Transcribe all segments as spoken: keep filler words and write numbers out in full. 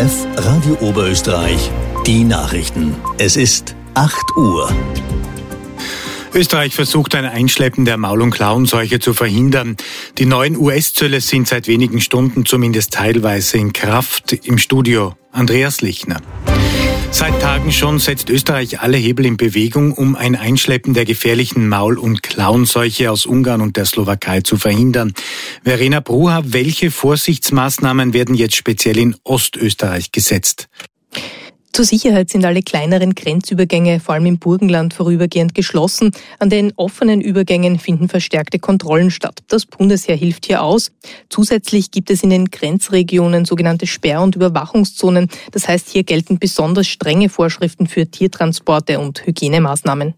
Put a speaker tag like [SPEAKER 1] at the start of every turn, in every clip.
[SPEAKER 1] F Radio Oberösterreich, die Nachrichten. Es ist acht Uhr.
[SPEAKER 2] Österreich versucht ein Einschleppen der Maul- und Klauenseuche zu verhindern. Die neuen U S-Zölle sind seit wenigen Stunden zumindest teilweise in Kraft. Im Studio Andreas Lichner. Seit Tagen schon setzt Österreich alle Hebel in Bewegung, um ein Einschleppen der gefährlichen Maul- und Klauenseuche aus Ungarn und der Slowakei zu verhindern. Verena Bruha, welche Vorsichtsmaßnahmen werden jetzt speziell in Ostösterreich gesetzt?
[SPEAKER 3] Zur Sicherheit sind alle kleineren Grenzübergänge, vor allem im Burgenland, vorübergehend geschlossen. An den offenen Übergängen finden verstärkte Kontrollen statt. Das Bundesheer hilft hier aus. Zusätzlich gibt es in den Grenzregionen sogenannte Sperr- und Überwachungszonen. Das heißt, hier gelten besonders strenge Vorschriften für Tiertransporte und Hygienemaßnahmen.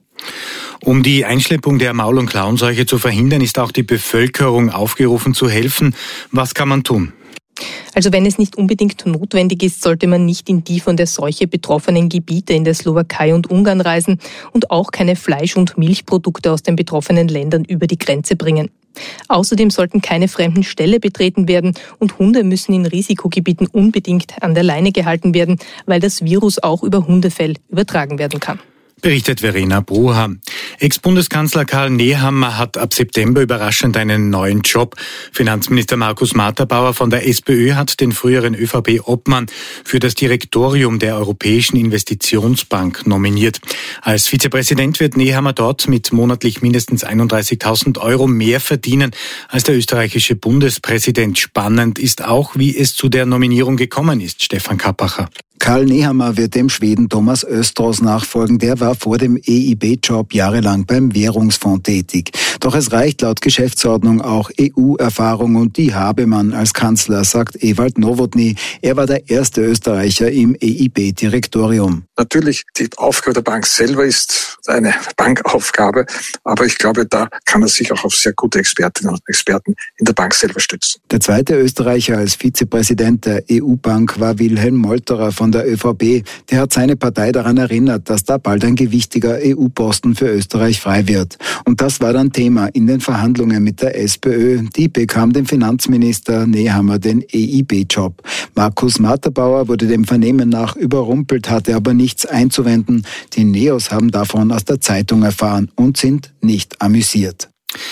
[SPEAKER 2] Um die Einschleppung der Maul- und Klauenseuche zu verhindern, ist auch die Bevölkerung aufgerufen zu helfen. Was kann man tun?
[SPEAKER 3] Also wenn es nicht unbedingt notwendig ist, sollte man nicht in die von der Seuche betroffenen Gebiete in der Slowakei und Ungarn reisen und auch keine Fleisch- und Milchprodukte aus den betroffenen Ländern über die Grenze bringen. Außerdem sollten keine fremden Ställe betreten werden und Hunde müssen in Risikogebieten unbedingt an der Leine gehalten werden, weil das Virus auch über Hundefell übertragen werden kann.
[SPEAKER 2] Berichtet Verena Bruha. Ex-Bundeskanzler Karl Nehammer hat ab September überraschend einen neuen Job. Finanzminister Markus Matterbauer von der SPÖ hat den früheren ÖVP-Obmann für das Direktorium der Europäischen Investitionsbank nominiert. Als Vizepräsident wird Nehammer dort mit monatlich mindestens einunddreißigtausend Euro mehr verdienen als der österreichische Bundespräsident. Spannend ist auch, wie es zu der Nominierung gekommen ist. Stefan Kappacher.
[SPEAKER 4] Karl Nehammer wird dem Schweden Thomas Östros nachfolgen. Der war vor dem E I B-Job jahrelang beim Währungsfonds tätig. Doch es reicht laut Geschäftsordnung auch E U-Erfahrung und die habe man als Kanzler, sagt Ewald Nowotny. Er war der erste Österreicher im E I B-Direktorium.
[SPEAKER 5] Natürlich, die Aufgabe der Bank selber ist eine Bankaufgabe, aber ich glaube, da kann er sich auch auf sehr gute Expertinnen und Experten in der Bank selber stützen.
[SPEAKER 4] Der zweite Österreicher als Vizepräsident der E U-Bank war Wilhelm Molterer von der ÖVP. Der hat seine Partei daran erinnert, dass da bald ein gewichtiger E U-Posten für Österreich frei wird. Und das war dann Thema in den Verhandlungen mit der SPÖ. Die bekam dem Finanzminister Nehammer den E I B-Job. Markus Matterbauer wurde dem Vernehmen nach überrumpelt, hatte aber nichts einzuwenden. Die Neos haben davon aus der Zeitung erfahren und sind nicht amüsiert.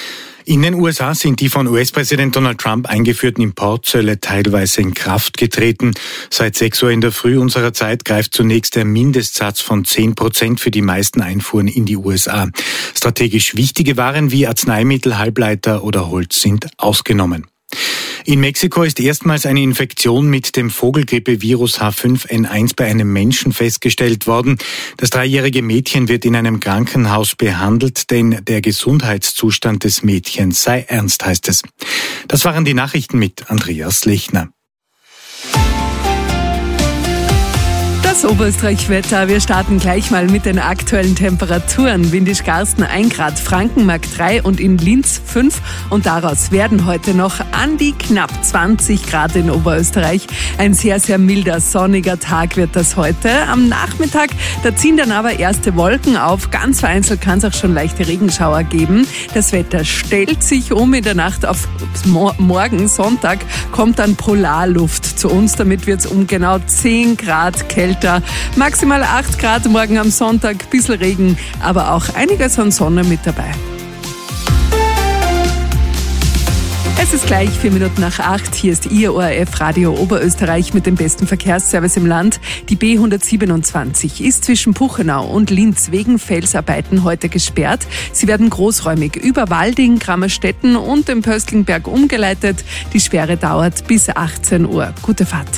[SPEAKER 2] In den U S A sind die von U S-Präsident Donald Trump eingeführten Importzölle teilweise in Kraft getreten. Seit sechs Uhr in der Früh unserer Zeit greift zunächst der Mindestsatz von zehn Prozent für die meisten Einfuhren in die U S A. Strategisch wichtige Waren wie Arzneimittel, Halbleiter oder Holz sind ausgenommen. In Mexiko ist erstmals eine Infektion mit dem Vogelgrippevirus H fünf N eins bei einem Menschen festgestellt worden. Das dreijährige Mädchen wird in einem Krankenhaus behandelt, denn der Gesundheitszustand des Mädchens sei ernst, heißt es. Das waren die Nachrichten mit Andreas Lechner.
[SPEAKER 6] Das Oberösterreich-Wetter. Wir starten gleich mal mit den aktuellen Temperaturen. Windisch-Garsten ein Grad, Frankenmark drei und in Linz fünf. Und daraus werden heute noch an die knapp zwanzig Grad in Oberösterreich. Ein sehr, sehr milder, sonniger Tag wird das heute. Am Nachmittag, da ziehen dann aber erste Wolken auf. Ganz vereinzelt kann es auch schon leichte Regenschauer geben. Das Wetter stellt sich um. In der Nacht auf morgen, Sonntag, kommt dann Polarluft zu uns. Damit wird es um genau zehn Grad kälter. Maximal acht Grad morgen am Sonntag, bisschen Regen, aber auch einiges an Sonne mit dabei. Es ist gleich vier Minuten nach acht. Hier ist Ihr O R F Radio Oberösterreich mit dem besten Verkehrsservice im Land. Die B hundertsiebenundzwanzig ist zwischen Puchenau und Linz wegen Felsarbeiten heute gesperrt. Sie werden großräumig über Walding, Grammerstetten und den Pöstlingberg umgeleitet. Die Sperre dauert bis achtzehn Uhr. Gute Fahrt.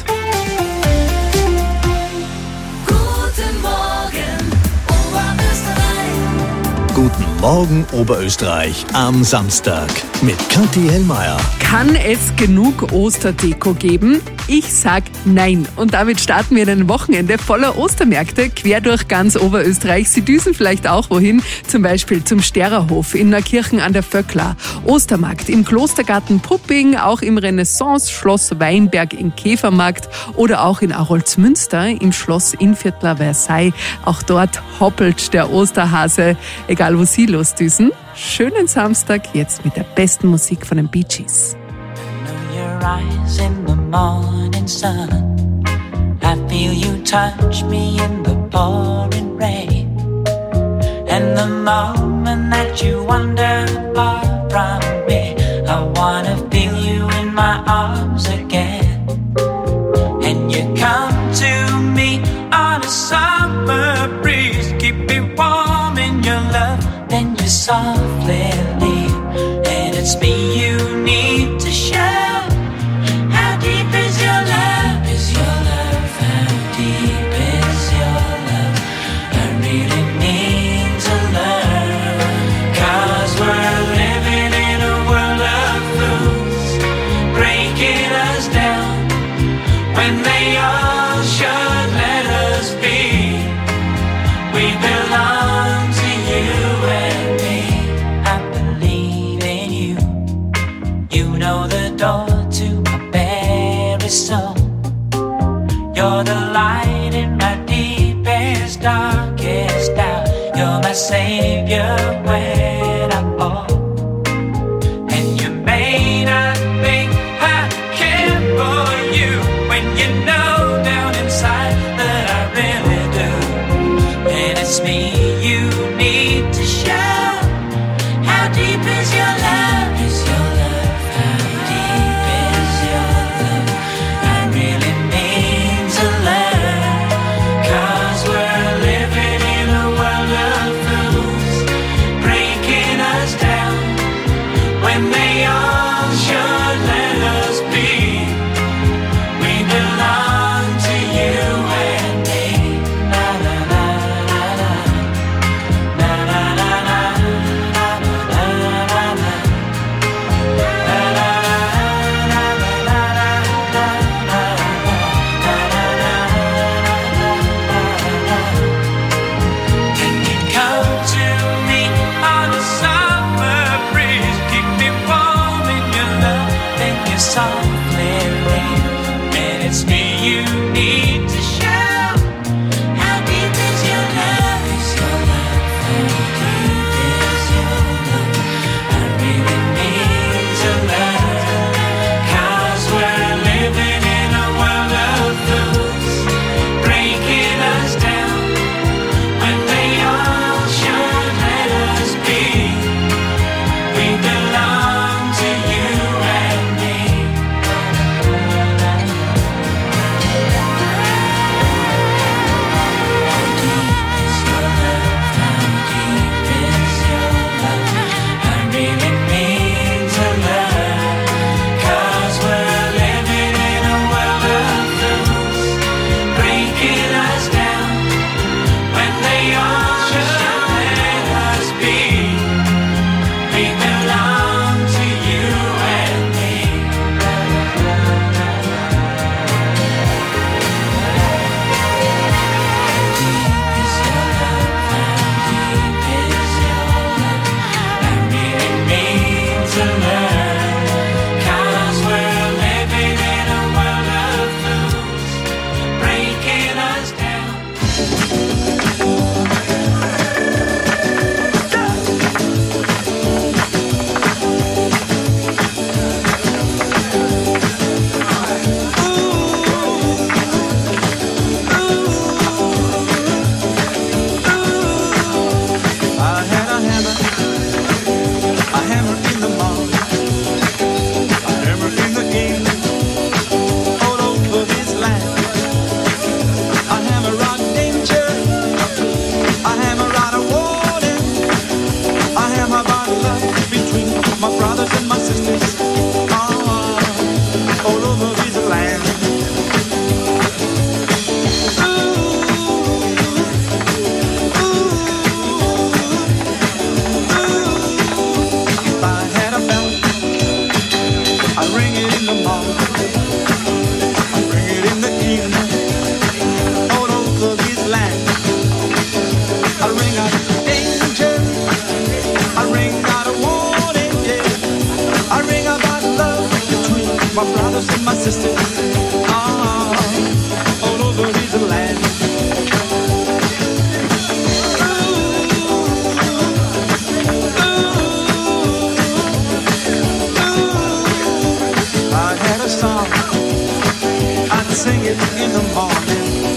[SPEAKER 1] Guten Morgen Oberösterreich am Samstag mit Kathi Hellmeier.
[SPEAKER 6] Kann es genug Osterdeko geben? Ich sag nein. Und damit starten wir in ein Wochenende voller Ostermärkte quer durch ganz Oberösterreich. Sie düsen vielleicht auch wohin, zum Beispiel zum Stererhof in Neukirchen an der Vöckla, Ostermarkt im Klostergarten Pupping, auch im Renaissance Schloss Weinberg in Käfermarkt oder auch in Aroldsmünster im Schloss Innviertler Versailles. Auch dort hoppelt der Osterhase, egal wo Sie losdüsen. Schönen Samstag jetzt mit der besten Musik von den Bee Gees.
[SPEAKER 7] Your eyes in the morning sun. feel you touch me in the pouring rain. And the moment that you wander far from me, I wanna feel you in my arms again. And you come to me on a summer breeze, keep me warm in your love, then you softly leave. And it's me you need to show. How deep is your love? Is your love? How deep is your love? I really need to learn. Cause we're living in a world of fools, breaking us down when they all should let us be. We belong to you and me. I believe in you. You know the door to my very soul. You're the light in my deepest, darkest doubt. You're my savior when I fall. And you may not think I care for you, when you know down inside that I really do. And it's me you need to show. How deep is your love? Is your love? How deep is your love? I really need to learn. Cause we're living in a world of fools, breaking us down when they all should let us be. We belong to you and me. Na na na na na. Na na na na. Na na na na. Na na na na na. Can you come to me on a summer breeze, keep me warm in your love, then you softly leave. And it's me you need to show. How deep is your love? Is your love? How deep is your love? I really need to learn. Cause we're living in a world of fools, breaking us down when they all should let us be. We belong to you and me. How deep is your love? How deep is your love? I really need to learn. Cause we're living in a world of fools, breaking us down when they all should let us be. We belong to you and me. Deep is your love? How deep is your love? I really need to learn. Cause we're living in a world of fools, breaking us down.
[SPEAKER 8] I had a hammer, a hammer in the morning, a hammer in the evening, all over this land. A hammer on danger, a hammer on a warning, a hammer about love between my brothers and my sisters, ah, all over this land. If I had a bell, I'd ring it in the morning, I'd ring it in the evening, all over this land. I ring out danger, I ring out a warning, yeah. I ring about love between my brothers and my sisters, ah, all over this land. I had a song, I'd sing it in the morning,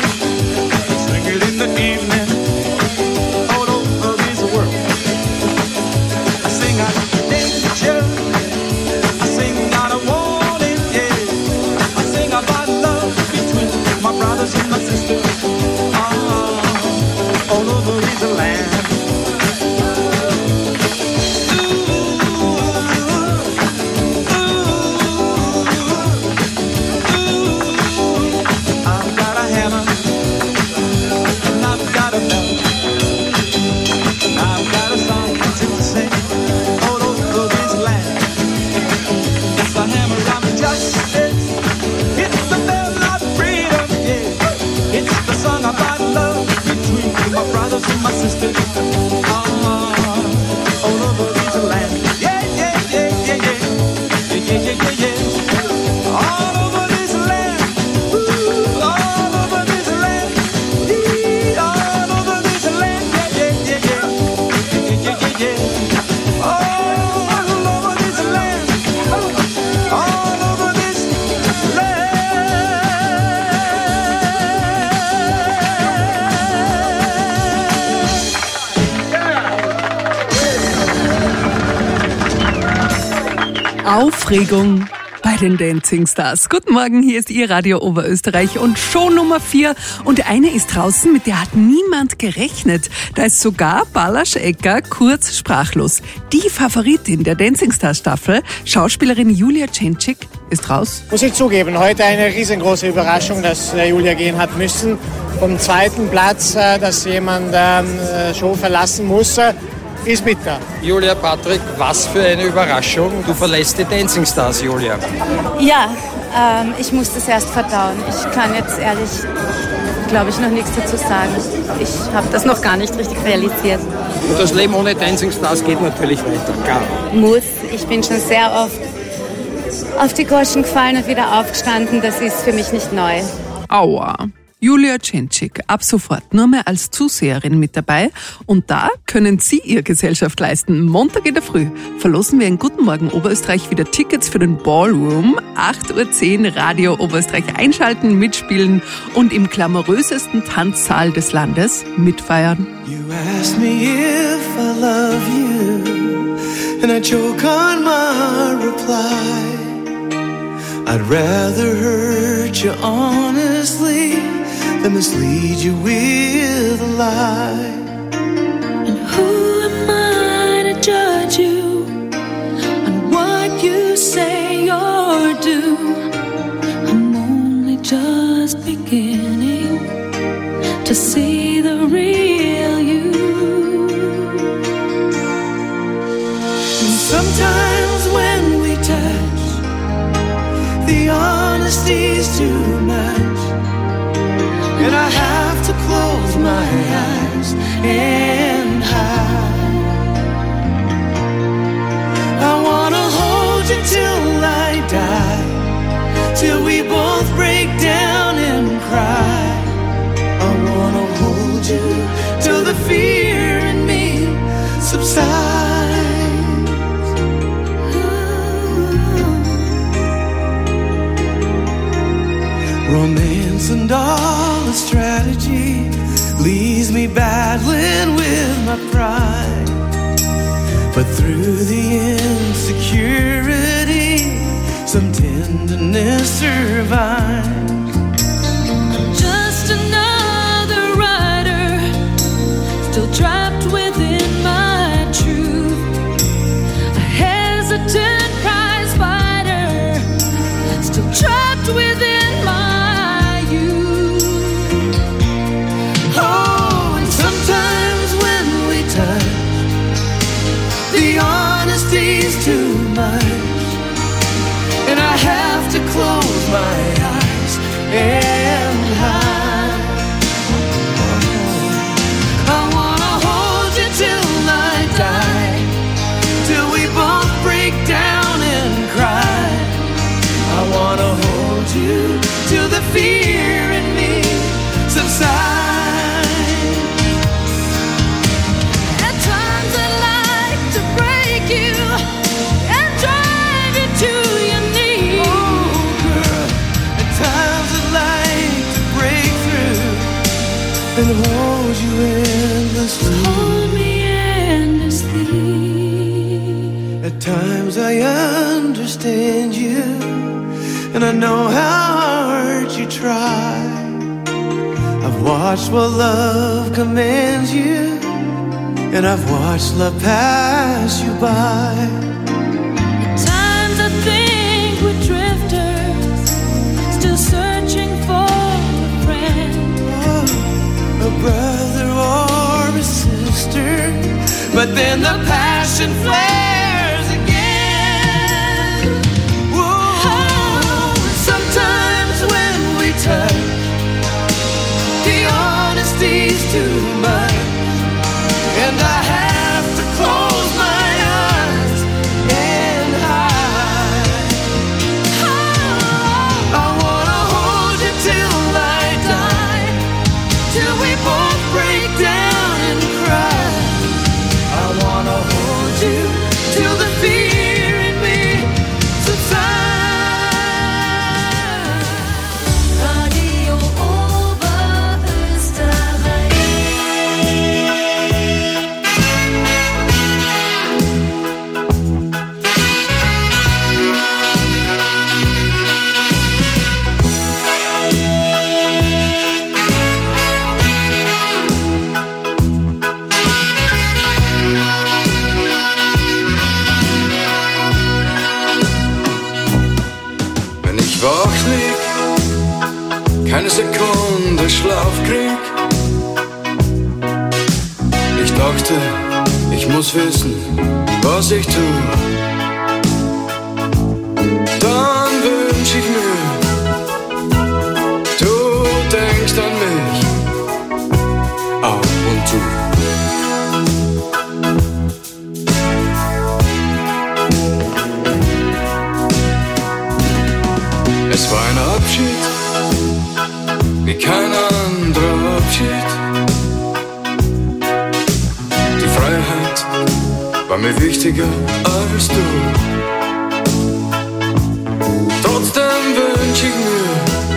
[SPEAKER 6] Aufregung bei den Dancing Stars. Guten Morgen, hier ist Ihr Radio Oberösterreich und Show Nummer vier. Und eine ist draußen, mit der hat niemand gerechnet. Da ist sogar Balázs Ecker kurz sprachlos. Die Favoritin der Dancing Stars Staffel, Schauspielerin Julia Cencic, ist raus.
[SPEAKER 9] Muss ich zugeben, heute eine riesengroße Überraschung, dass Julia gehen hat müssen. Vom zweiten Platz, dass jemand die Show verlassen muss, ist bitter.
[SPEAKER 10] Julia, Patrick, was für eine Überraschung. Du verlässt die Dancing Stars, Julia.
[SPEAKER 11] Ja, ähm, ich muss das erst verdauen. Ich kann jetzt ehrlich, glaube ich, noch nichts dazu sagen. Ich habe das noch gar nicht richtig realisiert.
[SPEAKER 10] Und das Leben ohne Dancing Stars geht natürlich weiter, klar.
[SPEAKER 11] Muss. Ich bin schon sehr oft auf die Goschen gefallen und wieder aufgestanden. Das ist für mich nicht neu.
[SPEAKER 6] Aua. Julia Cencic, ab sofort nur mehr als Zuseherin mit dabei. Und da können Sie ihr Gesellschaft leisten. Montag in der Früh verlosen wir in Guten Morgen Oberösterreich wieder Tickets für den Ballroom. acht Uhr zehn Radio Oberösterreich einschalten, mitspielen und im glamourösesten Tanzsaal des Landes mitfeiern.
[SPEAKER 8] You asked me if I love you, and I choke on my reply. I'd rather hurt you honestly than mislead you with a lie.
[SPEAKER 12] And who am I to judge you on what you say or do? I'm only just beginning to see the real you.
[SPEAKER 8] And sometimes when we touch, the honesty's too much, and I have to close my eyes and hide. I wanna hold you till I die, till we both break down and cry. I wanna hold you till the fear in me subsides. Romance and all the strategy leaves me battling with my pride. But through the insecurity, some tenderness survives.
[SPEAKER 12] I'm just another rider, still trapped within my truth. A hesitant prize fighter, still trapped within
[SPEAKER 8] too much, and I have to close my eyes and hide. I wanna hold you till I die, till we both break down and cry. I wanna hold you till the fear in me subsides. And hold you endlessly.
[SPEAKER 12] Hold me endlessly.
[SPEAKER 8] At times I understand you, and I know how hard you try. I've watched while love commands you, and I've watched love pass you by.
[SPEAKER 12] At times I think we're drifters, still searching for a friend.
[SPEAKER 8] A brother or a sister, but then the passion flares again. Whoa. Sometimes when we touch, the honesty's too much, and I have to close my eyes and hide. I wanna hold you till I die, till we both break down and cry. I wanna hold you
[SPEAKER 13] keine Sekunde Schlaf krieg. Ich dachte, ich muss wissen, was ich tu. Dann wünsch ich mir, du denkst an mich ab und zu. Es war ein Abschied, wie kein anderer Abschied. Die Freiheit war mir wichtiger als du. Trotzdem wünsch ich mir,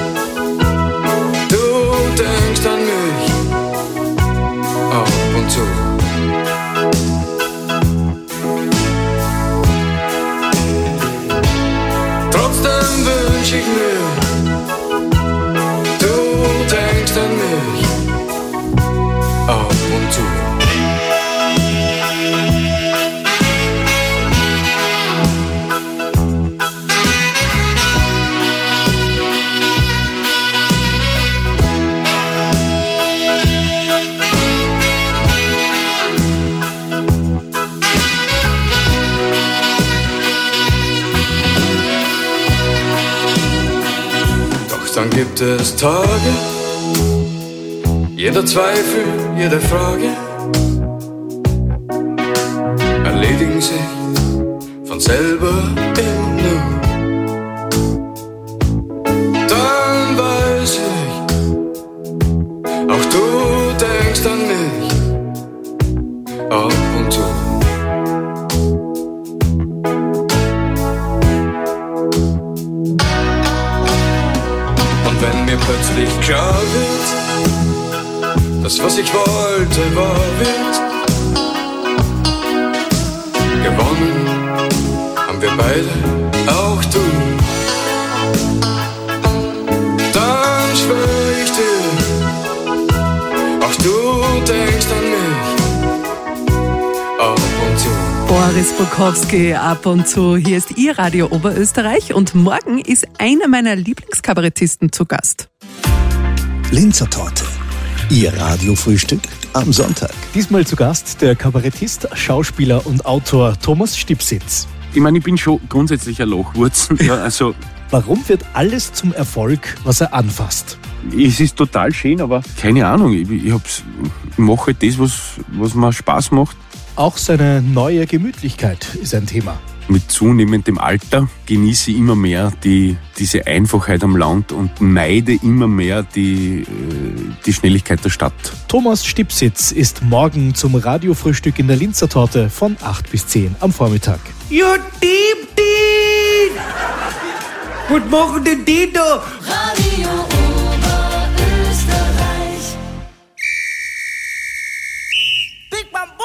[SPEAKER 13] du denkst an mich ab und zu. Trotzdem wünsch ich mir, du denkst an mich ab und zu. Dann gibt es Tage, jeder Zweifel, jede Frage erledigen sich von selber im Nu. Dann weiß ich, auch du denkst an mich ab und zu. Wenn mir plötzlich klar wird, das, was ich wollte, wahr wird. Gewonnen haben wir beide, auch du. Dann schwör ich dir, auch du denkst an mich ab und zu.
[SPEAKER 6] Boris Bukowski ab und zu. Hier ist Ihr Radio Oberösterreich und morgen ist einer meiner Lieblingskabarettisten zu Gast.
[SPEAKER 1] Linzer Torte. Ihr Radiofrühstück am Sonntag.
[SPEAKER 14] Diesmal zu Gast der Kabarettist, Schauspieler und Autor Thomas Stipsitz.
[SPEAKER 15] Ich meine, ich bin schon grundsätzlich ein Lochwurzen. Ja, also
[SPEAKER 14] warum wird alles zum Erfolg, was er anfasst?
[SPEAKER 15] Es ist total schön, aber keine Ahnung. Ich, ich, hab's, ich mache halt das, was, was mir Spaß macht.
[SPEAKER 14] Auch seine neue Gemütlichkeit ist ein Thema.
[SPEAKER 15] Mit zunehmendem Alter genieße ich immer mehr die, diese Einfachheit am Land und meide immer mehr die, die Schnelligkeit der Stadt.
[SPEAKER 14] Thomas Stipsitz ist morgen zum Radiofrühstück in der Linzer Torte von acht bis zehn am Vormittag.
[SPEAKER 16] Ja, Dieb, Dieb! Was machen denn die da?
[SPEAKER 12] Radio Oberösterreich.
[SPEAKER 16] Big Bamboo!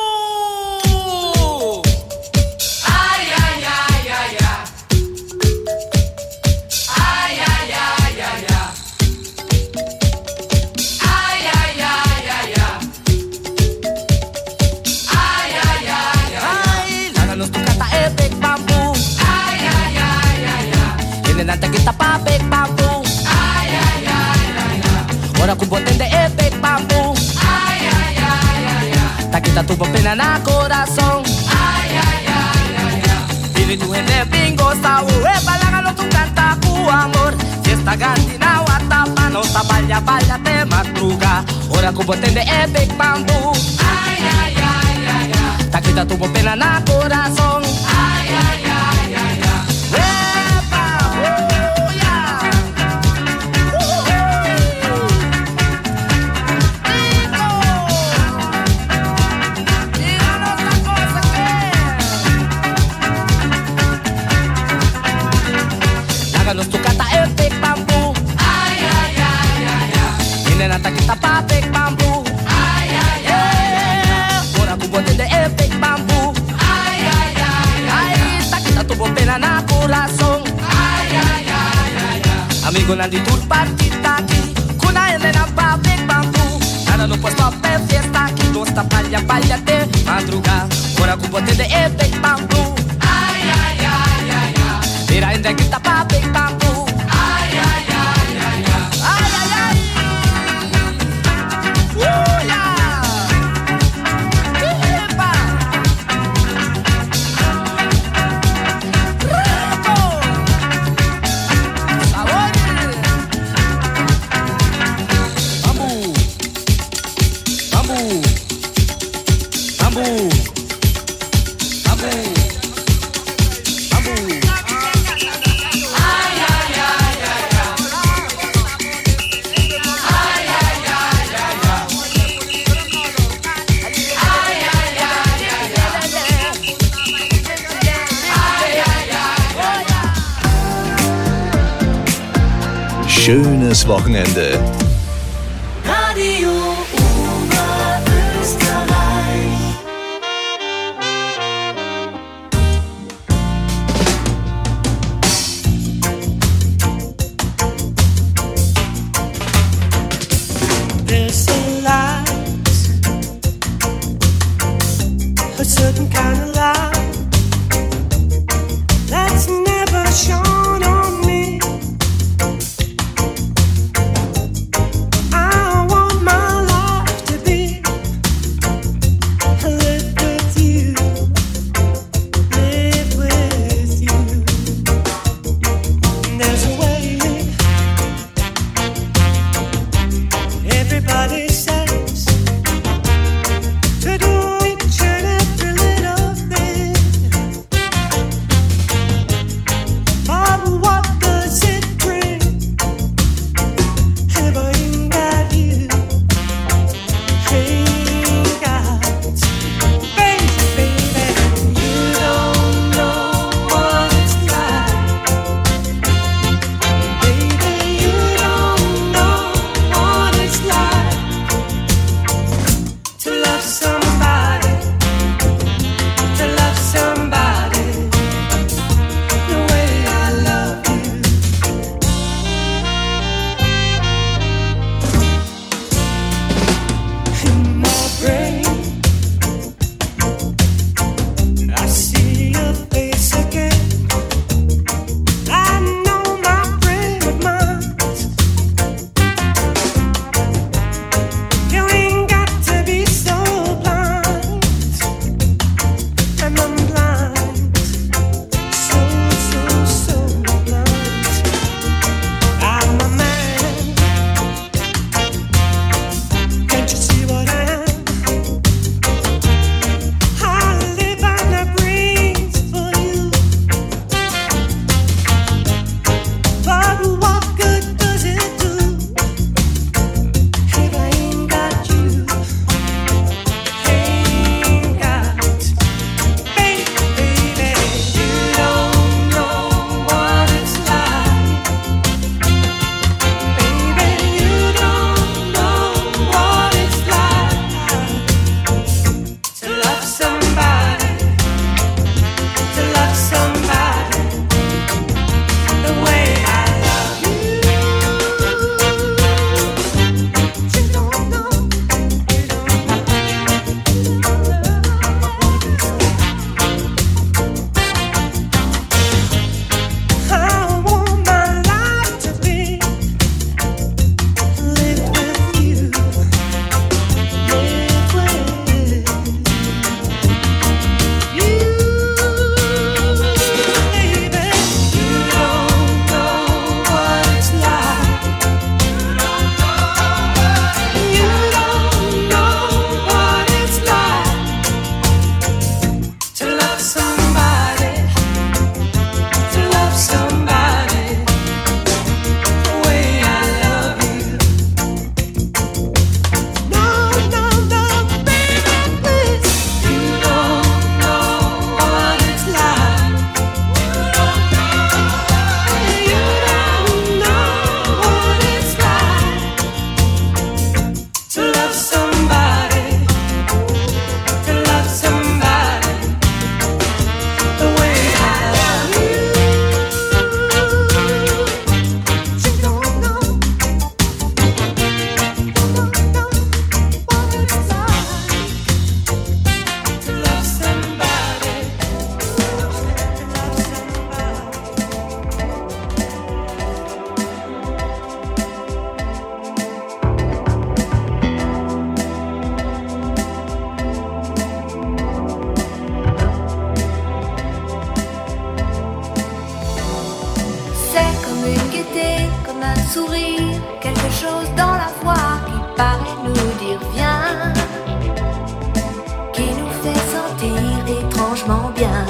[SPEAKER 17] Nanta kita pa big bamboo. Ay ay ay ay ay. Ora ku boten de e big bamboo. Ay ay ay ay ay. Ta kita tu pena na corazón. Ay ay ay ay ay. Vive tu en el bingo sa ue balanga no tu canta ku amor. Fiesta gantina wata pa no ta balla balla te madruga. Ora ku boten de e big bamboo. Ay ay ay ay ay. Ta kita tu pena na corazón. Ay ay ay ay ay. Háganos tu cata el big bamboo. Ay, ay, ay, ay, ay. Viene la taquita pa big bamboo. Ay, ay, ay, ay, ay. Ahora tu bote de el big bamboo. Ay, ay, ay, ay, ay. Taquita tu pena na corazón. Ay, ay, ay, ay, ay. Amigo nandi tur partita aquí. Kuna ele na pa big bamboo. Nada no puesto pe fiesta aquí. Dosta palha palha te madruga. Ahora tu bote de el big bamboo. Ay, ay, ay, ay, ay. Mira en de kita pa big bamboo. Ay, ay, ay, ay, ay. Ay,
[SPEAKER 1] schönes Wochenende.
[SPEAKER 12] Radio Oberösterreich.
[SPEAKER 18] They say lies, a certain kind of lie that's never shown on me. I want my life to be live with you, live with you. There's a way. Everybody says to do each and every little thing, but what does it bring if I ain't got you? Ain't got, baby, baby, you don't know what it's like. Baby, you don't know what it's like to love somebody, to love somebody the way I love you. In my brain, I see your face again. I know my brain of mine. You ain't got to be so blind, and I'm blind, so, so, so blind. I'm a man, can't you see what I am? I live and I breathe for you, but what good does it do if I ain't got you? Ain't got, baby, baby, you don't know what it's like. Baby, you don't know what it's like to love somebody, to love somebody the way I love you. You don't know, you don't know. I want my life to be live with you, live with you, baby. You don't know what it's like. You don't know what it's like to love somebody, to love somebody the way I love you. No, no, no, baby, please. You don't know what it's like. You don't know what it's like to love somebody, to love somebody the way I love you. You don't know, you don't know what it's like to love somebody, to love
[SPEAKER 19] C'est comme une gaieté, comme un sourire, quelque chose dans la voix qui paraît nous dire viens, qui nous fait sentir étrangement bien.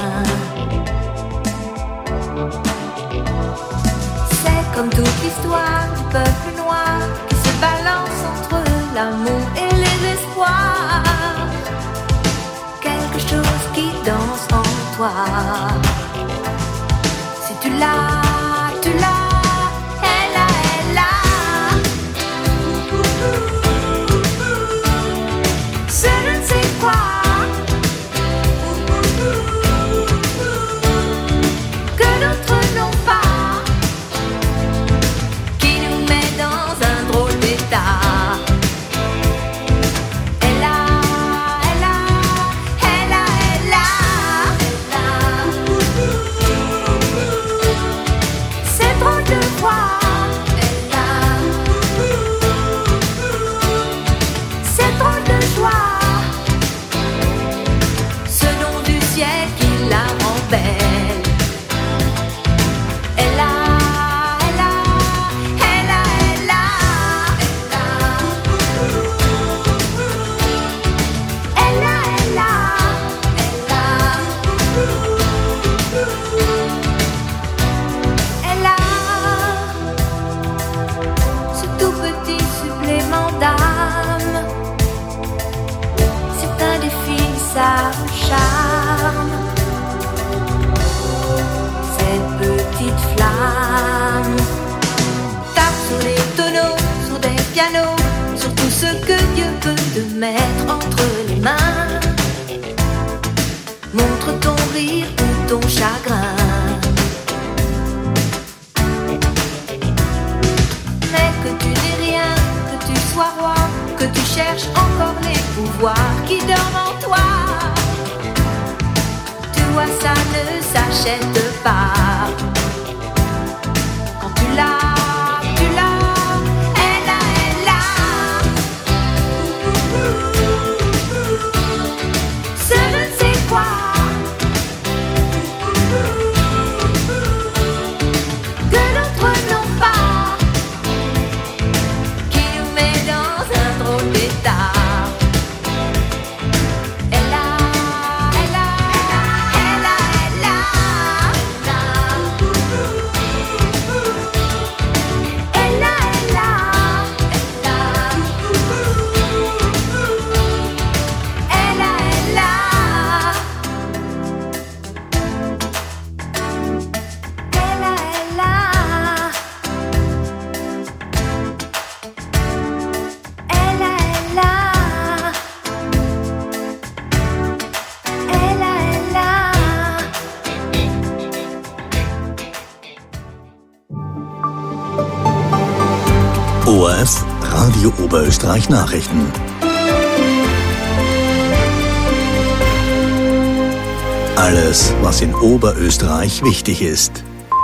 [SPEAKER 19] C'est comme toute l'histoire du peuple noir qui se balance entre l'amour et les espoirs. Quelque chose qui danse en toi. Si tu l'as, tu l'as, elle a, elle a. piano sur tout ce que Dieu peut te mettre entre les mains. Montre ton rire ou ton chagrin. Mais que tu n'aies rien, que tu sois roi, que tu cherches encore les pouvoirs qui dorment en toi. Tu vois, ça ne s'achète pas. Quand tu l'as, tu l'as, elle a, elle a. Ce je ne sais quoi. Que d'autres n'ont pas, qui nous met dans un drôle d'état. Elle a, elle a, elle a, elle a, elle a. Elle a, elle a, elle a. Elle a, elle a. Elle a, elle a. Elle a, elle a. Elle a, elle a.
[SPEAKER 1] O R F Radio Oberösterreich Nachrichten. Alles, was in Oberösterreich wichtig ist.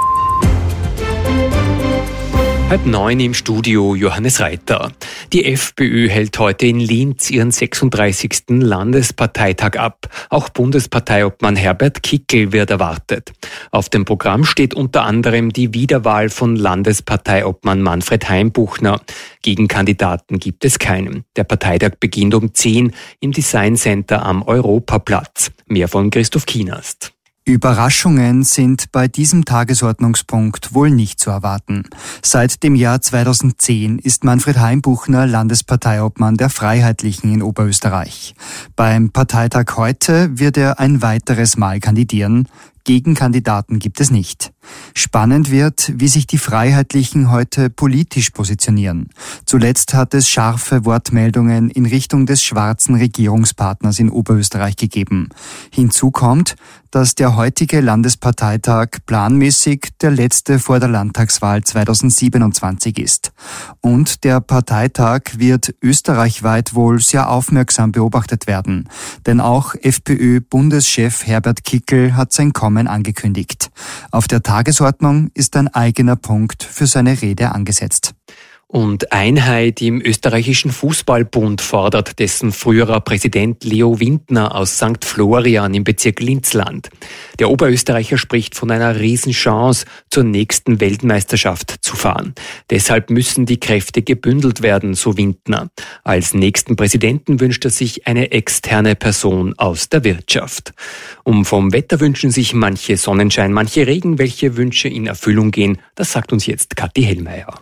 [SPEAKER 20] Halb neun im Studio Johannes Reiter. Die FPÖ hält heute in Linz ihren sechsunddreißigsten Landesparteitag ab. Auch Bundesparteiobmann Herbert Kickl wird erwartet. Auf dem Programm steht unter anderem die Wiederwahl von Landesparteiobmann Manfred Heimbuchner. Gegenkandidaten gibt es keinen. Der Parteitag beginnt um zehn im Design Center am Europaplatz. Mehr von Christoph Kienast.
[SPEAKER 21] Überraschungen sind bei diesem Tagesordnungspunkt wohl nicht zu erwarten. Seit dem Jahr zweitausendzehn ist Manfred Heimbuchner Landesparteiobmann der Freiheitlichen in Oberösterreich. Beim Parteitag heute wird er ein weiteres Mal kandidieren. Gegenkandidaten gibt es nicht. Spannend wird, wie sich die Freiheitlichen heute politisch positionieren. Zuletzt hat es scharfe Wortmeldungen in Richtung des schwarzen Regierungspartners in Oberösterreich gegeben. Hinzu kommt, dass der heutige Landesparteitag planmäßig der letzte vor der Landtagswahl zweitausendsiebenundzwanzig ist. Und der Parteitag wird österreichweit wohl sehr aufmerksam beobachtet werden. Denn auch FPÖ-Bundeschef Herbert Kickl hat sein Kommen angekündigt. Auf der Tagesordnung ist ein eigener Punkt für seine Rede angesetzt.
[SPEAKER 20] Und Einheit im österreichischen Fußballbund fordert dessen früherer Präsident Leo Wintner aus Sankt Florian im Bezirk Linzland. Der Oberösterreicher spricht von einer Riesenchance, zur nächsten Weltmeisterschaft zu fahren. Deshalb müssen die Kräfte gebündelt werden, so Wintner. Als nächsten Präsidenten wünscht er sich eine externe Person aus der Wirtschaft. Und vom Wetter wünschen sich manche Sonnenschein, manche Regen. Welche Wünsche in Erfüllung gehen, das sagt uns jetzt Kathi Hellmeier.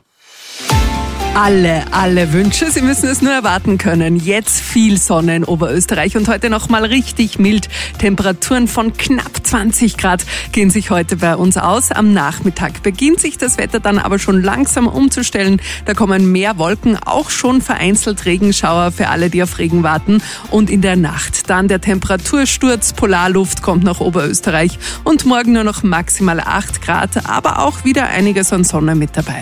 [SPEAKER 6] Alle, alle Wünsche. Sie müssen es nur erwarten können. Jetzt viel Sonne in Oberösterreich und heute noch mal richtig mild. Temperaturen von knapp zwanzig Grad gehen sich heute bei uns aus. Am Nachmittag beginnt sich das Wetter dann aber schon langsam umzustellen. Da kommen mehr Wolken, auch schon vereinzelt Regenschauer für alle, die auf Regen warten. Und in der Nacht dann der Temperatursturz. Polarluft kommt nach Oberösterreich und morgen nur noch maximal acht Grad, aber auch wieder einiges an Sonne mit dabei.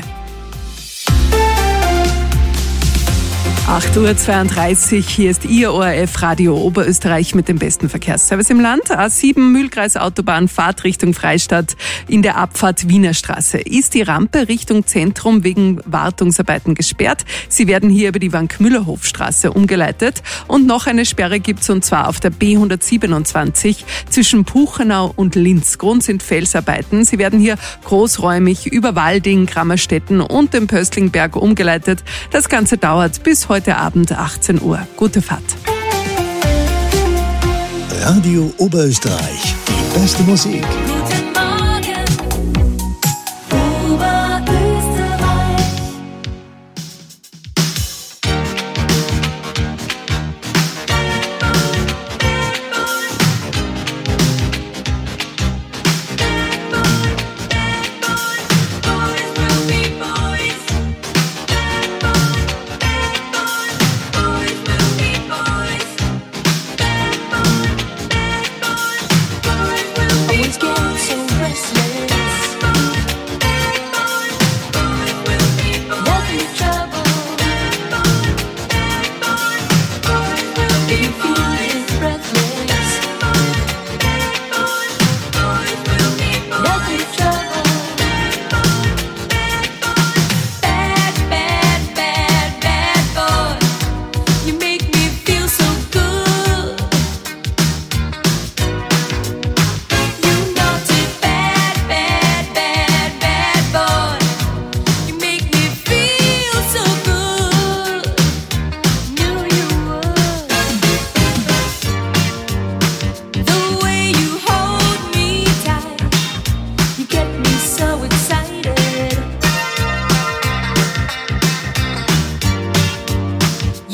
[SPEAKER 6] acht Uhr zweiunddreißig, hier ist Ihr O R F Radio Oberösterreich mit dem besten Verkehrsservice im Land. A sieben Mühlkreis Autobahn, Fahrt Richtung Freistadt. In der Abfahrt Wiener Straße ist die Rampe Richtung Zentrum wegen Wartungsarbeiten gesperrt. Sie werden hier über die Wank-Müller-Hofstraße umgeleitet. Und noch eine Sperre gibt's, und zwar auf der B hundertsiebenundzwanzig zwischen Puchenau und Linz. Grund sind Felsarbeiten. Sie werden hier großräumig über Walding, Grammerstetten und den Pöstlingberg umgeleitet. Das Ganze dauert bis heute Heute Abend achtzehn Uhr. Gute Fahrt.
[SPEAKER 1] Radio Oberösterreich. Die beste Musik.
[SPEAKER 12] Guten Morgen, Oberösterreich.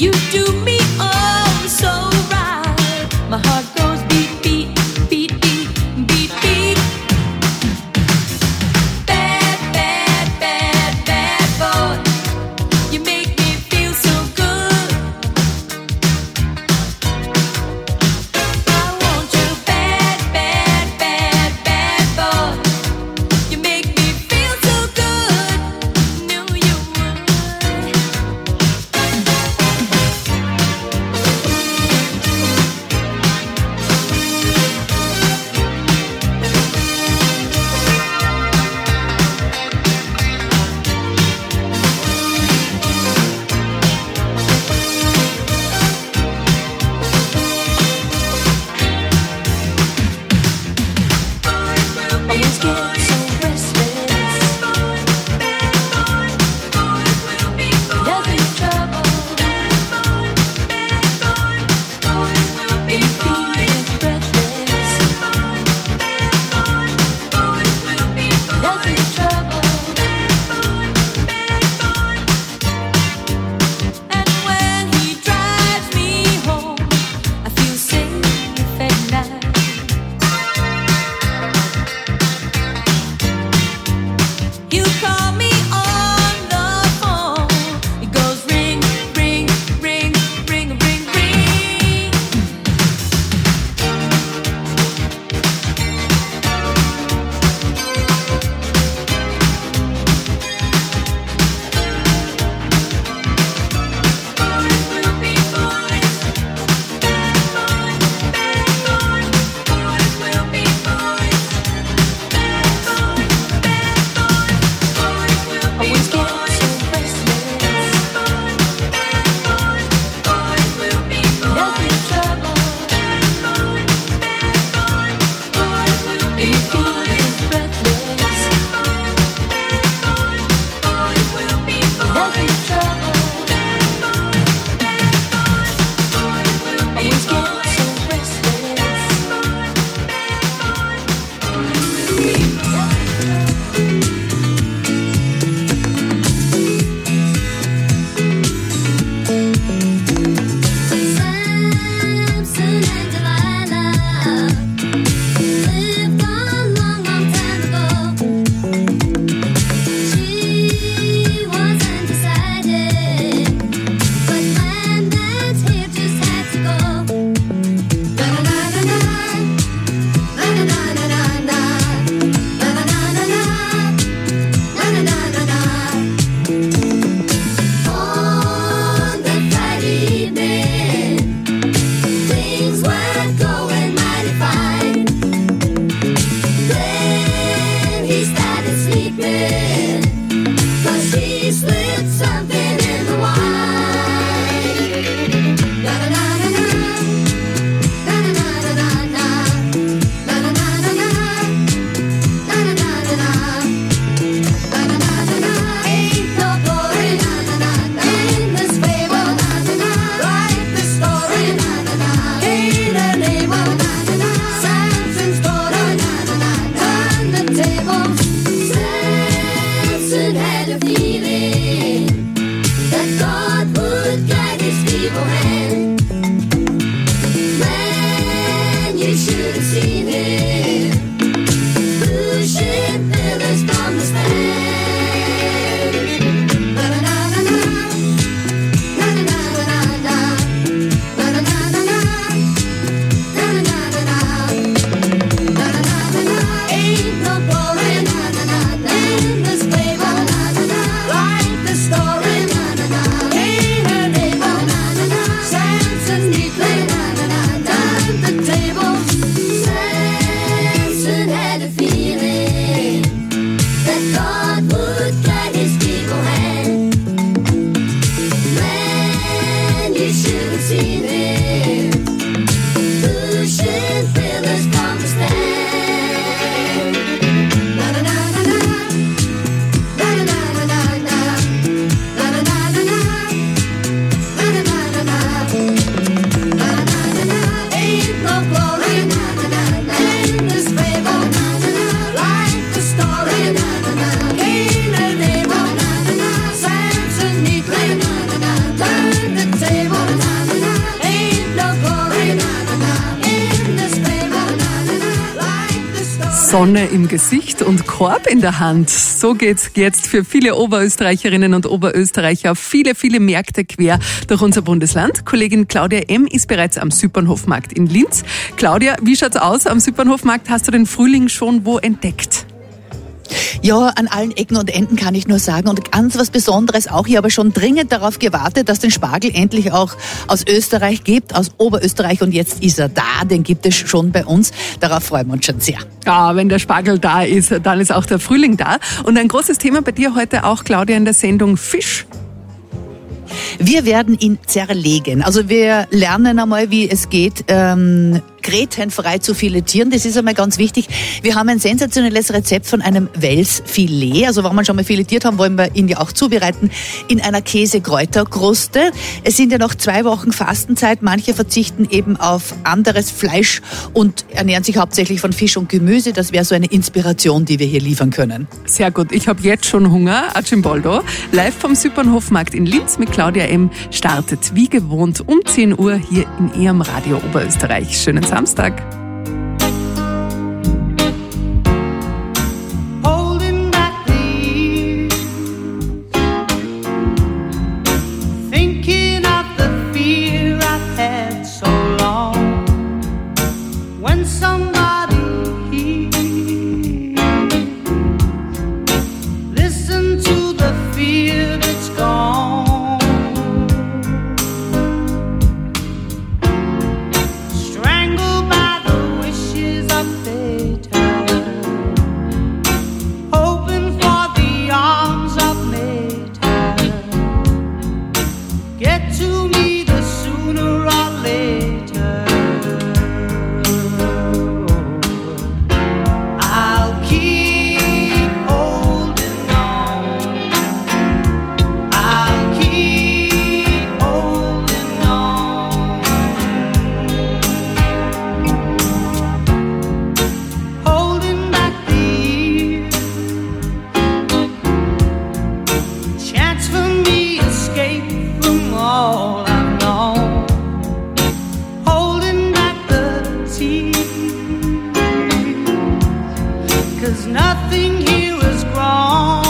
[SPEAKER 12] You do me oh so right. My heart goes beat, beat, beat, beat, beat, beat. Bad, bad, bad, bad boy. You make me feel so good. I want you bad, bad, bad, bad boy. You make me feel so good. Knew you would. Always get so restless. Nothing's trouble. Baby, it's breathless. Nothing's trouble. And when he drives me home, I feel safe at night. You call me on the phone. It goes ring, ring, ring, ring, ring, ring. Always get so restless. Nothing's trouble. Baby, it's breathless. Nothing's trouble. Always get so restless.
[SPEAKER 18] Samson and Delilah lived a long, long time ago. She wasn't decided
[SPEAKER 6] Sonne im Gesicht und Korb in der Hand. So geht's jetzt für viele Oberösterreicherinnen und Oberösterreicher auf viele, viele Märkte quer durch unser Bundesland. Kollegin Claudia M. ist bereits am Süppernhofmarkt in Linz. Claudia, wie schaut's aus am Süppernhofmarkt? Hast du den Frühling schon wo entdeckt?
[SPEAKER 3] Ja, an allen Ecken und Enden kann ich nur sagen. Und ganz was Besonderes auch. Ich habe schon dringend darauf gewartet, dass den Spargel endlich auch aus Österreich gibt, aus Oberösterreich. Und jetzt ist er da. Den gibt es schon bei uns. Darauf freuen wir uns schon sehr.
[SPEAKER 6] Ja, wenn der Spargel da ist, dann ist auch der Frühling da. Und ein großes Thema bei dir heute auch, Claudia, in der Sendung Fisch.
[SPEAKER 3] Wir werden ihn zerlegen. Also wir lernen einmal, wie es geht, ähm, grätenfrei zu filetieren. Das ist einmal ganz wichtig. Wir haben ein sensationelles Rezept von einem Welsfilet. Also wenn wir schon mal filetiert haben, wollen wir ihn ja auch zubereiten in einer Käse-Kräuterkruste. Es sind ja noch zwei Wochen Fastenzeit. Manche verzichten eben auf anderes Fleisch und ernähren sich hauptsächlich von Fisch und Gemüse. Das wäre so eine Inspiration, die wir hier liefern können.
[SPEAKER 6] Sehr gut. Ich habe jetzt schon Hunger. Archimboldo, live vom Süppernhofmarkt in Linz mit Claudia M. startet wie gewohnt um zehn Uhr hier in Ihrem Radio Oberösterreich. Schönen Samstag.
[SPEAKER 16] Holding back the years, thinking of the fear I've had so long. When somebody hears, listen to the fear that's gone. Strangled by the wishes of fate, hoping for the arms of nature. Get to me the sooner or later. I'll keep holding on. I'll keep holding on. Holding back the years, chance for me escape from all I've known. Holding back the tears, 'cause nothing here is grown.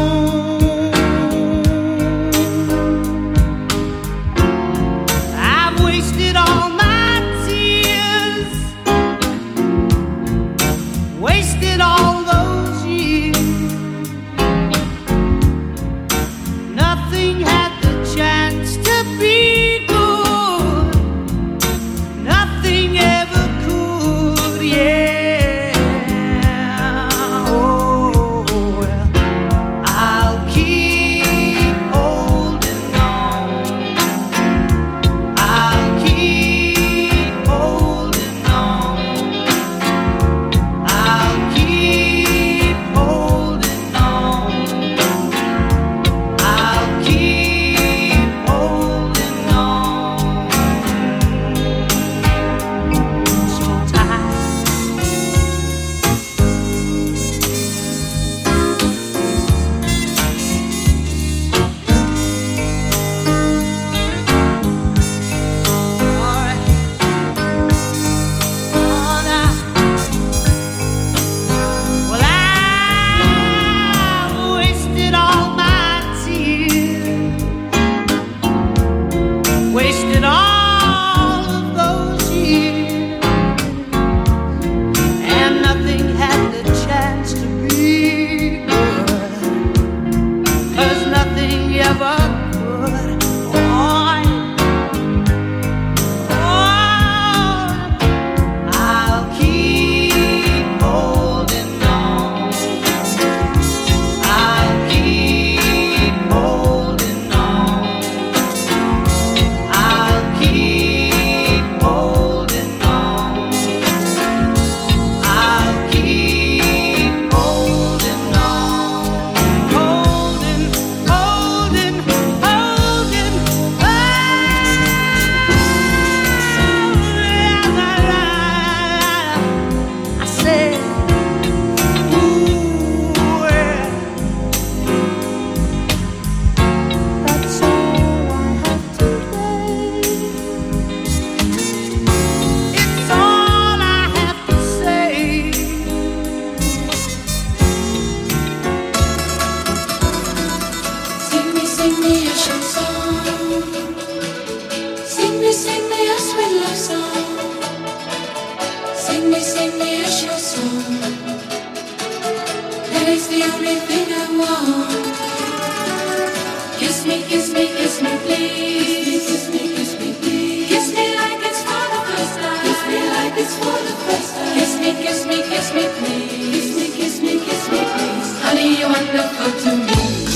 [SPEAKER 16] I've wasted all my tears, wasted all those years. Nothing had the chance to be good. Nothing ever could, yeah. Oh, well, I'll keep holding on. I'll keep holding on. I'll keep holding on. I'll keep holding on. So tight. Well, I wasted all my tears, wasted all of those years, and nothing had the chance to be good, 'cause nothing ever could. Oh, oh, I'll keep holding on. I'll keep holding on. I'll keep holding on. I'll keep holding on. Holding, holding,
[SPEAKER 18] sing me a chanson. Sing me, sing me a sweet love song. Sing me, sing me a chanson. That is the only thing I want. Kiss me, kiss me, kiss me, please. Kiss me, kiss me, please. Kiss me like it's for the first time. Kiss me like it's for the first time. Kiss me, kiss me, kiss me, please. Kiss me, kiss me, kiss me, please. Honey, you're wonderful to me.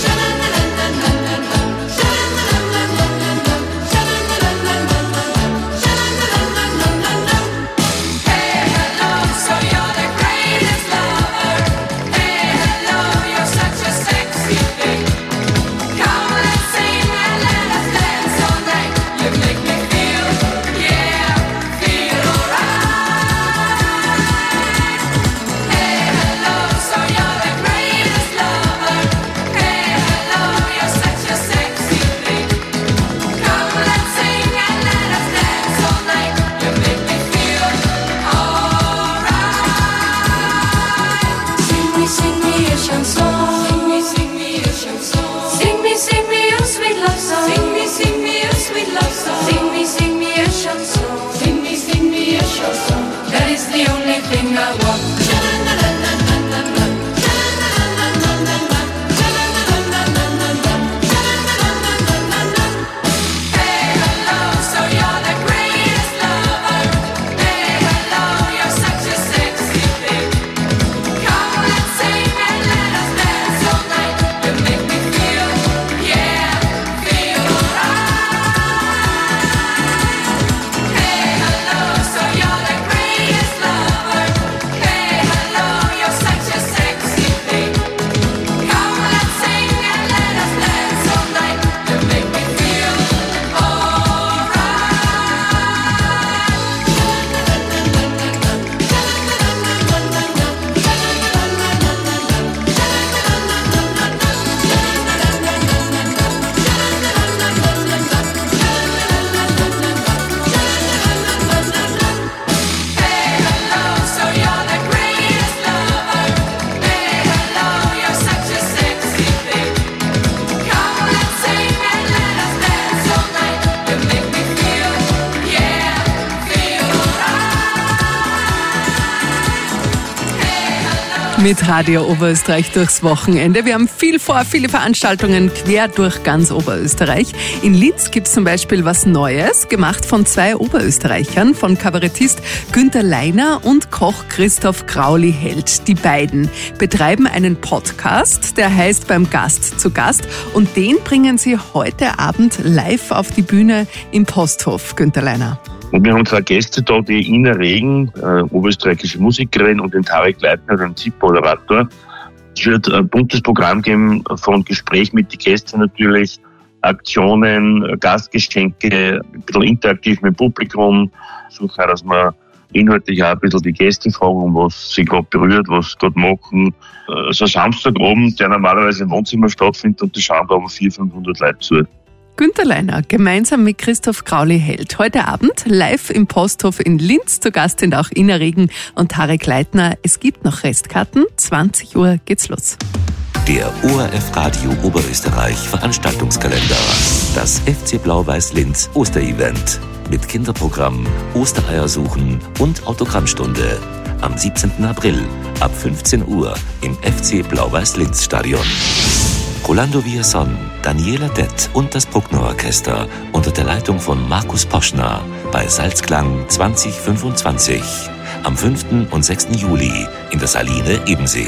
[SPEAKER 6] Mit Radio Oberösterreich durchs Wochenende. Wir haben viel vor, viele Veranstaltungen quer durch ganz Oberösterreich. In Linz gibt es zum Beispiel was Neues, gemacht von zwei Oberösterreichern, von Kabarettist Günther Leiner und Koch Christoph Krauli-Held. Die beiden betreiben einen Podcast, der heißt Beim Gast zu Gast, und den bringen sie heute Abend live auf die Bühne im Posthof. Günther Leiner.
[SPEAKER 5] Und wir haben zwei Gäste da, die Ina Regen, äh, oberösterreichische Musikerin, und den Tarek Leitner, den Z I P-Moderator. Es wird ein buntes Programm geben von Gespräch mit den Gästen natürlich, Aktionen, Gastgeschenke, ein bisschen interaktiv mit dem Publikum. Versuchen auch, dass wir inhaltlich auch ein bisschen die Gäste fragen, was sie gerade berührt, was sie gerade machen. So ein Samstagabend, der normalerweise im Wohnzimmer stattfindet, und da schauen da aber vierhundert, fünfhundert Leute zu.
[SPEAKER 6] Günther Leiner gemeinsam mit Christoph Krauli-Held. Heute Abend live im Posthof in Linz. Zu Gast sind auch Ina Regen und Tarek Leitner. Es gibt noch Restkarten. zwanzig Uhr geht's los.
[SPEAKER 22] Der O R F Radio Oberösterreich Veranstaltungskalender. Das F C Blau-Weiß Linz Osterevent. Mit Kinderprogramm, Ostereier suchen und Autogrammstunde. Am siebzehnten April ab fünfzehn Uhr im F C Blau-Weiß Linz Stadion. Rolando Villazón, Daniela Dett und das Bruckner Orchester unter der Leitung von Markus Poschner bei Salzklang zwanzig fünfundzwanzig. Am fünften und sechsten Juli in der Saline Ebensee.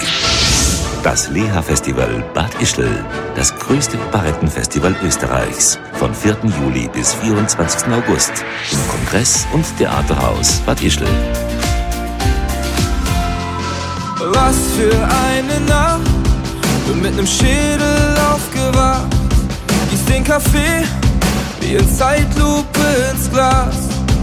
[SPEAKER 22] Das Leha-Festival Bad Ischl, das größte Operettenfestival Österreichs, von vierten Juli bis vierundzwanzigsten August im Kongress- und Theaterhaus Bad Ischl.
[SPEAKER 23] Was für eine Nacht, bin mit nem Schädel aufgewacht, gieß den Kaffee wie in Zeitlupe ins Glas.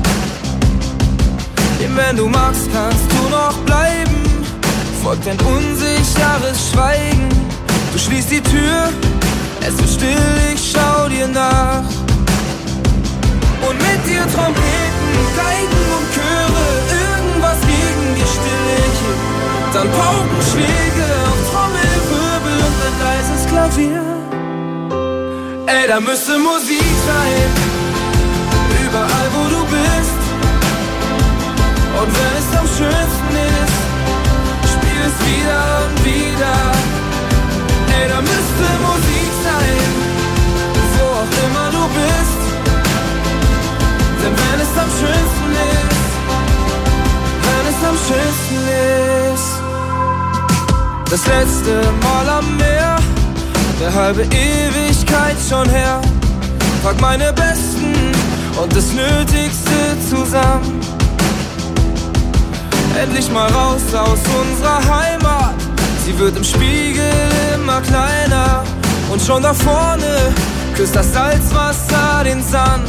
[SPEAKER 23] Denn wenn du magst, kannst du noch bleiben, folgt ein unsicheres Schweigen. Du schließt die Tür, es wird still, ich schau dir nach. Und mit dir Trompeten, Geigen und Chöre, irgendwas gegen die Stille hier. Dann Paukenschläge auf Trommelwirbel und ein leises Klavier. Ey, da müsste Musik sein, überall wo du bist. Und wenn es am schönsten ist, spiel es wieder und wieder. Ey, da müsste Musik sein, wo auch immer du bist. Denn wenn es am schönsten ist, wenn es am schönsten ist. Das letzte Mal am Meer, eine halbe Ewigkeit schon her. Pack meine Besten und das Nötigste zusammen. Endlich mal raus aus unserer Heimat. Sie wird im Spiegel immer kleiner. Und schon da vorne küsst das Salzwasser den Sand.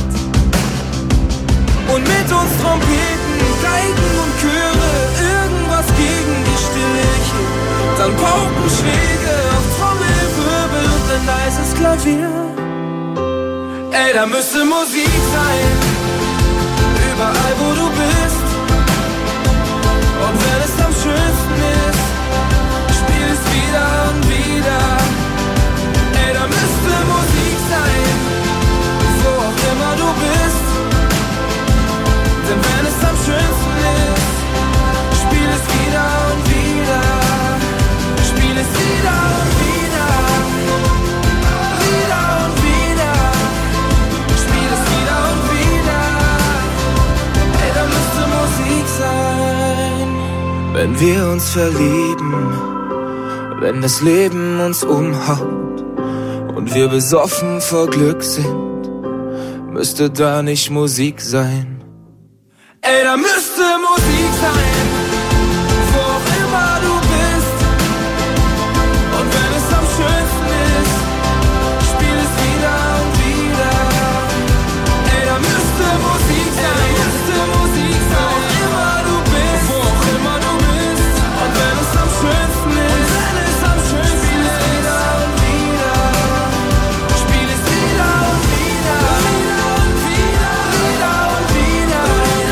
[SPEAKER 23] Und mit uns Trompeten, Geigen und Chöre, irgendwas gegen die Stille hier. Dann Paukenschläge auf Trommelwirbel und ein leises Klavier. Ey, da müsste Musik sein, überall wo du bist. Und wenn es am schönsten ist, spiel es wieder und wieder. Ey, da müsste Musik sein, wo auch immer du bist. Denn wenn es am schönsten ist, spiel es wieder und wieder. Spiel es wieder und wieder. Wieder und wieder. Spiel es wieder und wieder. Ey, da müsste Musik sein. Wenn wir uns verlieben, wenn das Leben uns umhaut und wir besoffen vor Glück sind, müsste da nicht Musik sein. Ey, da müsste Musik sein, wo auch immer du bist. Und wenn es am schönsten ist, spiel es wieder und wieder. Ey, da müsste Musik sein, müsste Musik sein, wo auch immer du bist, wo auch immer du bist. Und wenn es am schönsten ist, wenn es am schönsten ist, wieder und wieder. Spiel es wieder und wieder, wieder und wieder, wieder und wieder.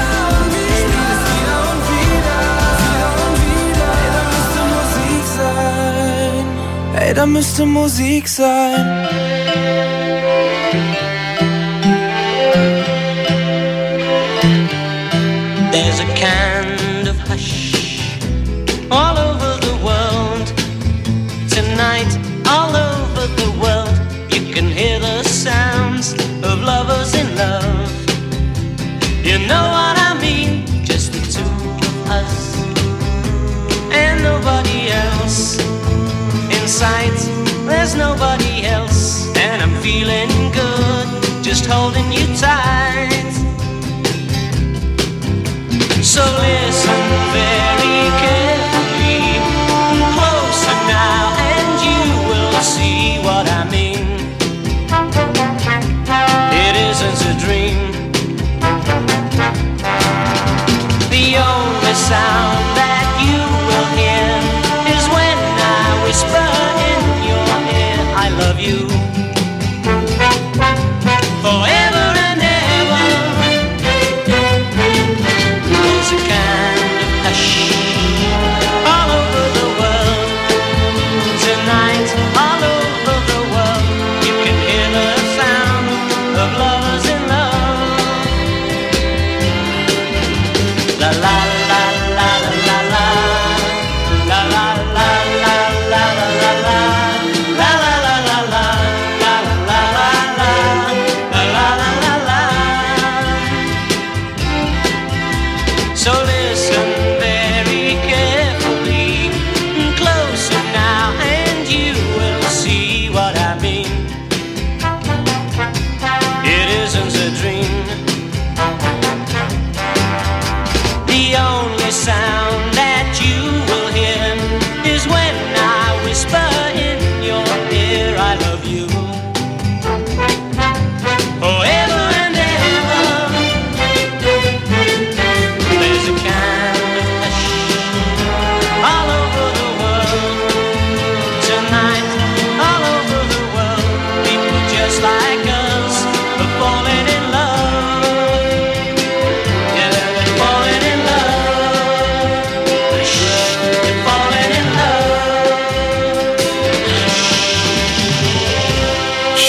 [SPEAKER 23] Ey, da müsste Musik sein.
[SPEAKER 2] There's a kind of hush all over the world. Tonight, all over the world, you can hear the sounds of lovers in love. You know what I mean? Just the two of us and nobody else. In sight, there's nobody else, and I'm feeling good, just holding you tight. So listen very carefully, closer now, and you will see what I mean. It isn't a dream. The only sound that you will hear is when I whisper in your ear, I love you forever and ever. There's a kind of hush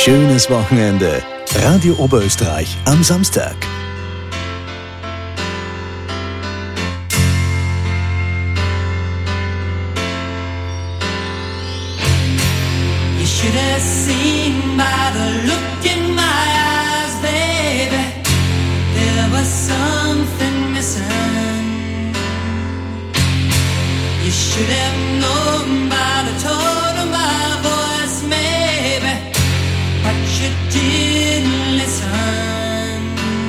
[SPEAKER 1] schönes Wochenende. Radio Oberösterreich am Samstag.
[SPEAKER 12] You should have seen by the look in my eyes, baby, there was something missing. You should have known by the tone of my voice, maybe, but you didn't listen.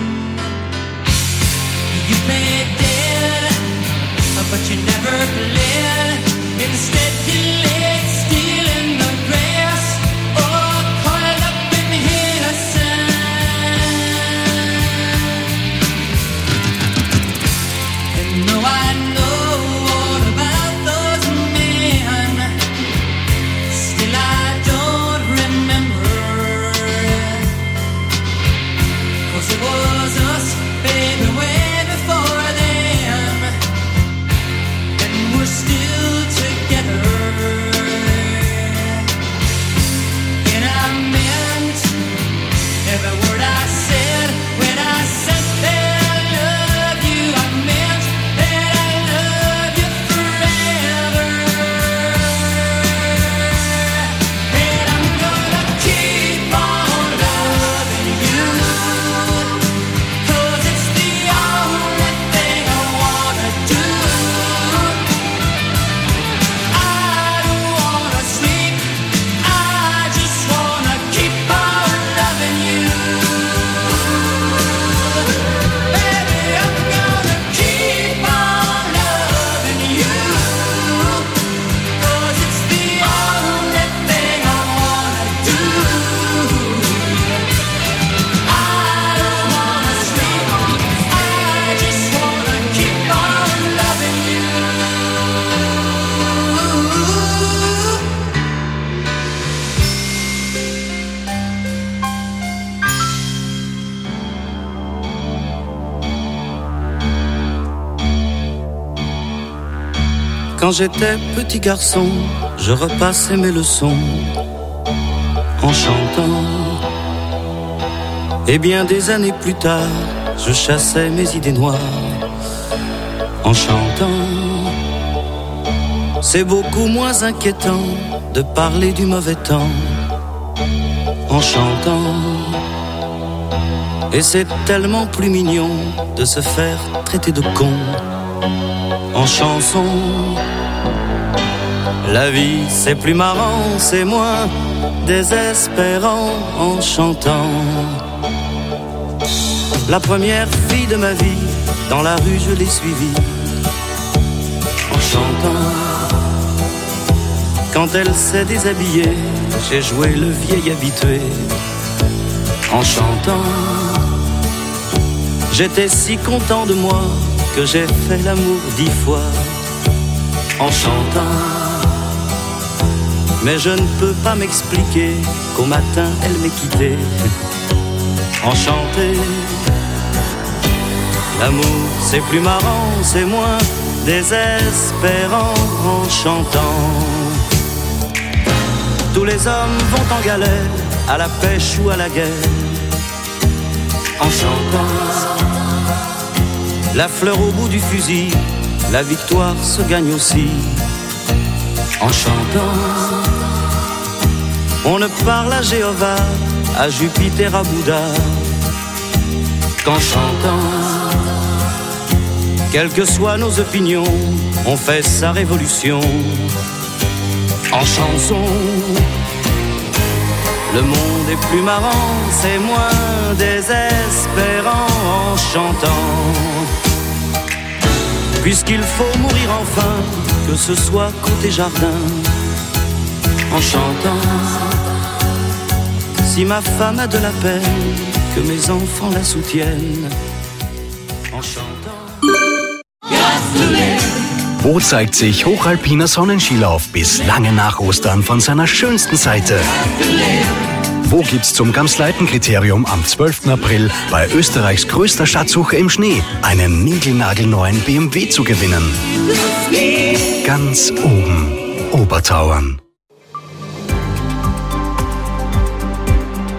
[SPEAKER 12] You played dead, but you never played. Instead you laid still in the grass, or coiled up in the sand. And though I know all about those men, still I don't remember. 'Cause it was us, baby, way before them, and we're still together. And I meant every word I said when I said that I love you. I meant that I love you forever. And I'm gonna keep on loving you, 'cause it's the only thing I wanna do. I don't wanna sleep, I just wanna keep on loving you. Baby, I'm gonna keep on loving you, 'cause it's the only thing I wanna do. I don't wanna sleep, I just wanna keep on loving you.
[SPEAKER 4] Quand j'étais petit garçon, je repassais mes leçons en chantant. Et bien des années plus tard, je chassais mes idées noires en chantant. C'est beaucoup moins inquiétant de parler du mauvais temps en chantant. Et c'est tellement plus mignon de se faire traiter de con en chanson. La vie c'est plus marrant, c'est moins désespérant en chantant. La première fille de ma vie, dans la rue je l'ai suivie en chantant. Quand elle s'est déshabillée, j'ai joué le vieil habitué en chantant. J'étais si content de moi que j'ai fait l'amour dix fois en chantant. Mais je ne peux pas m'expliquer qu'au matin elle m'ait quitté enchanté. L'amour c'est plus marrant, c'est moins désespérant en chantant. Tous les hommes vont en galère, à la pêche ou à la guerre en chantant. La fleur au bout du fusil, la victoire se gagne aussi en chantant. On ne parle à Jéhovah, à Jupiter, à Bouddha qu'en chantant. Quelles que soient nos opinions, on fait sa révolution en chanson. Le monde est plus marrant, c'est moins désespérant en chantant. Puisqu'il faut mourir enfin, que ce soit côté jardin en chantant. Si ma femme a de la peine, que mes enfants la soutiennent en chantant.
[SPEAKER 1] Wo zeigt sich hochalpiner Sonnenskilauf bis lange nach Ostern von seiner schönsten Seite? Wo gibt's zum Gamsleiten-Kriterium am zwölften April bei Österreichs größter Schatzsuche im Schnee einen niegelnagelneuen B M W zu gewinnen? Ganz oben, Obertauern.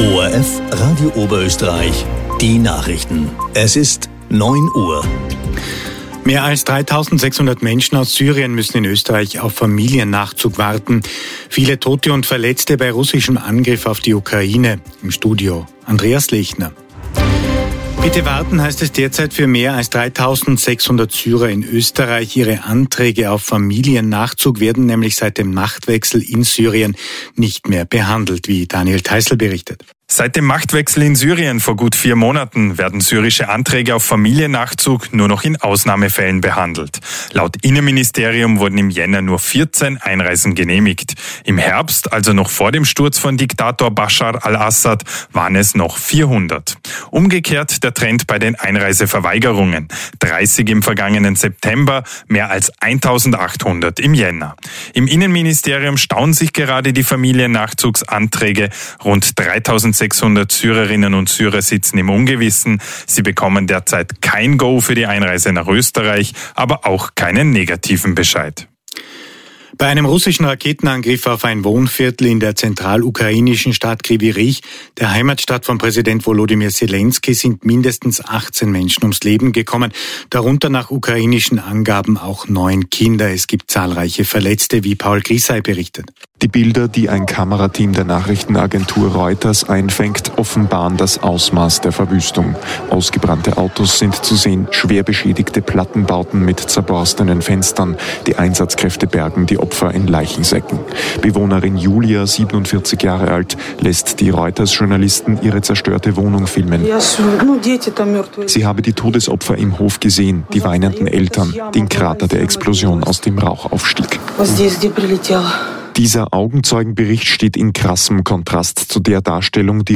[SPEAKER 1] O R F Radio Oberösterreich, die Nachrichten. Es ist neun Uhr.
[SPEAKER 7] Mehr als dreitausendsechshundert Menschen aus Syrien müssen in Österreich auf Familiennachzug warten. Viele Tote und Verletzte bei russischem Angriff auf die Ukraine. Im Studio Andreas Lechner. Bitte warten, heißt es derzeit für mehr als dreitausendsechshundert Syrer in Österreich. Ihre Anträge auf Familiennachzug werden nämlich seit dem Machtwechsel in Syrien nicht mehr behandelt, wie Daniel Theißl berichtet.
[SPEAKER 9] Seit dem Machtwechsel in Syrien vor gut vier Monaten werden syrische Anträge auf Familiennachzug nur noch in Ausnahmefällen behandelt. Laut Innenministerium wurden im Jänner nur vierzehn Einreisen genehmigt. Im Herbst, also noch vor dem Sturz von Diktator Bashar al-Assad, waren es noch vierhundert. Umgekehrt der Trend bei den Einreiseverweigerungen. dreißig im vergangenen September, mehr als eintausendachthundert im Jänner. Im Innenministerium stauen sich gerade die Familiennachzugsanträge. Rund dreitausendsechshundert Syrerinnen und Syrer sitzen im Ungewissen. Sie bekommen derzeit kein Go für die Einreise nach Österreich, aber auch keinen negativen Bescheid.
[SPEAKER 7] Bei einem russischen Raketenangriff auf ein Wohnviertel in der zentralukrainischen Stadt Kryvyi Rih, der Heimatstadt von Präsident Volodymyr Zelensky, sind mindestens achtzehn Menschen ums Leben gekommen, darunter nach ukrainischen Angaben auch neun Kinder. Es gibt zahlreiche Verletzte, wie Paul Grisay berichtet.
[SPEAKER 10] Die Bilder, die ein Kamerateam der Nachrichtenagentur Reuters einfängt, offenbaren das Ausmaß der Verwüstung. Ausgebrannte Autos sind zu sehen, schwer beschädigte Plattenbauten mit zerborstenen Fenstern. Die Einsatzkräfte bergen die Opfer in Leichensäcken. Bewohnerin Julia, siebenundvierzig Jahre alt, lässt die Reuters-Journalisten ihre zerstörte Wohnung filmen. Sie habe die Todesopfer im Hof gesehen, die weinenden Eltern, den Krater der Explosion, aus dem Rauch aufstieg. Dieser Augenzeugenbericht steht in krassem Kontrast zu der Darstellung, die